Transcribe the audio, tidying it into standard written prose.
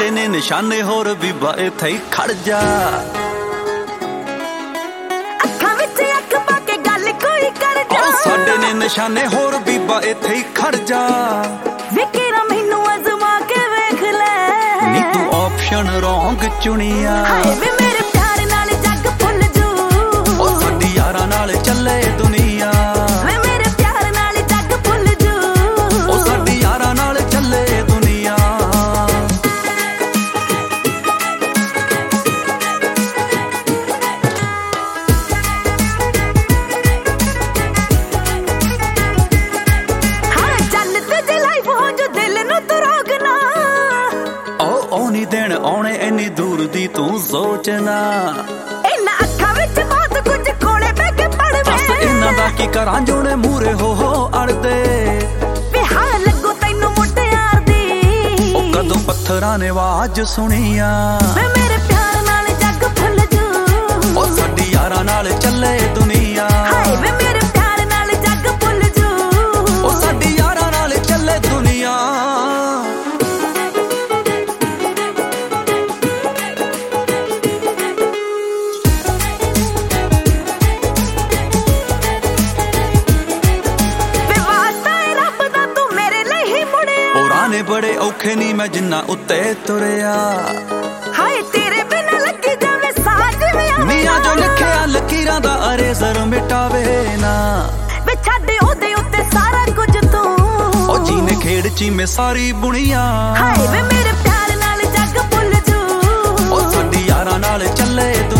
ਸਾਡੇ ਨੇ ਨਿਸ਼ਾਨੇ ਹੋਰ ਬੀਬਾ ਇੱਥੇ ਹੀ ਖੜ ਜਾ। ਅੱਖਾਂ ਵਿੱਚ ਅੱਖ ਪਾ ਕੇ ਗੱਲ ਕੋਈ ਕਰ ਜਾ। ਸਾਡੇ ਨੇ ਨਿਸ਼ਾਨੇ ਹੋਰ ਬੀਬਾ ਇੱਥੇ ਹੀ ਖੜ ਜਾ। ਵਿਕਰਾ ਮੈਨੂੰ ਅਜ਼ਮਾ ਕੇ ਵੇਖ ਲੈ ਨੀ ਤੂੰ ਆਪਸ਼ਨ ਰੌਂਗ ਚੁਣਿਆ। ਹਾਏ ਵੇ ਮੇਰੇ ਪਿਆਰ ਨਾਲ ਜੱਗ ਭੁੱਲ ਜੂ। ਉਹ ਸਾਡੀ ਯਾਰਾਂ ਨਾਲ ਚੱਲੇ ਦੁਨੀਆ। ਵੇ ਮੇਰੇ ਪਿਆਰ ਨਾਲ ਜੱਗ ਭੁੱਲ ਜੂ। ਉਹ ਸਾਡੀ ਯਾਰਾਂ ਨਾਲ ਚੱਲੇ ਦੁਨੀਆ। ਹਾਂ ਚੱਲ ਤੇ ਜੇ ਲਾਈਵ ਹੋ ਜੋ ਦਿਲ ਨੂੰ ਤੂੰ ਰੋਕਣਾ। ਉਹ ਨਹੀਂ ਦੇਣ ਆਉਣੇ ਇੰਨੀ ਦੂਰ ਦੀ ਤੂੰ ਸੋਚਣਾ। ਇਹਨਾਂ ਅੱਖਾਂ ਵਿੱਚ ਬਹੁਤ ਕੁਝ ਕੋਲੇ ਬਹਿ ਕੇ ਪੜ੍ਹ ਬਸ ਇਹਨਾਂ ਦਾ ਕੀ ਕਰਾਂ ਜੋੜੇ ਮੂਰੇ ਹੋ ਅੜਦੇ। ਵੇ ਹਾਂ ਲੱਗੋ ਤੈਨੂੰ ਮੁਟਿਆਰ ਦੀ। ਉਹ ਕਦੋਂ ਪੱਥਰਾਂ ਨੇ ਆਵਾਜ਼ ਸੁਣੀਆਂ। ਵੇ ਮੇਰੇ ਪਿਆਰ ਨਾਲ ਜੱਗ ਭੁੱਲ ਜੂ। ਉਹ ਸਾਡੀ ਯਾਰਾਂ ਨਾਲ ਚੱਲੇ ਦੁਨੀਆ। ਹਾਏ ਵੇ ਮੇਰੇ ਪਿਆਰ ਨਾਲ ਜੱਗ ਭੁੱਲ ਜੂ। ਉਹ ਸਾਡੀ ਯਾਰਾਂ ਨਾਲ ਚੱਲੇ ਦੁਨੀਆ। ਵੇ ਵਾਸਤਾ ਏ ਰੱਬ ਦਾ ਤੂੰ ਮੇਰੇ ਲਈ ਹੀ ਮੁੜਿਆ। ਪੁਰਾਣੇ ਬੜੇ ਔਖੇ ਨਹੀਂ ਮੈਂ ਜਿੰਨਾ ਉੱਤੇ ਤੁਰਿਆ। ਹਾਏ ਤੇਰੇ ਬਿਨਾਂ ਲੱਗੀ ਜਾਵੇ ਸਾਜ ਵਿਆਹ। ਮੀਆਂ ਜੋ ਲਿਖਿਆ ਲਕੀਰਾਂ ਦਾ ਅਰੇਜ਼ਰ ਮਿਟਾਵੇ ਨਾ। ਵੇ ਛੱਡ ਉਹਦੇ ਉੱਤੇ ਸਾਰਾ ਕੁਝ ਤੂੰ। ਉਹ ਜੀਨੇ ਖੇਡ ਚ ਮੈਂ ਸਾਰੀ ਬੁਣੀਆਂ। ਹਾਏ ਵੇ ਮੇਰੇ ਪਿਆਰ ਨਾਲ ਜੱਗ ਭੁੱਲ ਜੂ। ਉਹ ਸਾਡੀ ਯਾਰਾਂ ਨਾਲ ਚੱਲੇ